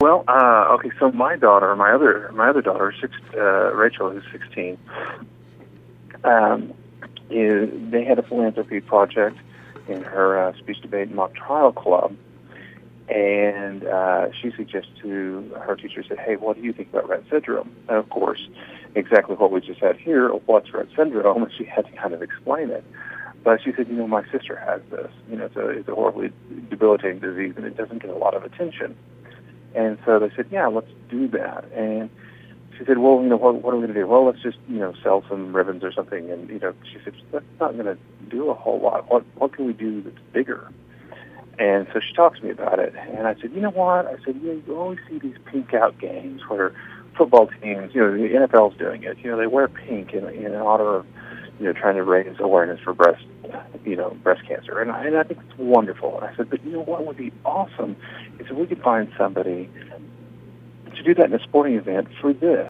Well, okay. So my other daughter, Rachel, who's 16, they had a philanthropy project in her speech debate and mock trial club, and she suggested to her teacher, said, "Hey, what do you think about Rett syndrome?" And of course, exactly what we just had here. What's Rett syndrome? And she had to kind of explain it. But she said, my sister has this. It's a horribly debilitating disease, and it doesn't get a lot of attention. And so they said, yeah, let's do that. And she said, well, what are we going to do? Well, let's just, sell some ribbons or something. And, she said, that's not going to do a whole lot. What can we do that's bigger? And so she talks to me about it. And I said, you know what? I said, you always see these pink out games where football teams, the NFL's doing it. They wear pink in honor of, trying to raise awareness for breast cancer. And I think it's wonderful. And I said, but what would be awesome is if we could find somebody to do that in a sporting event for this.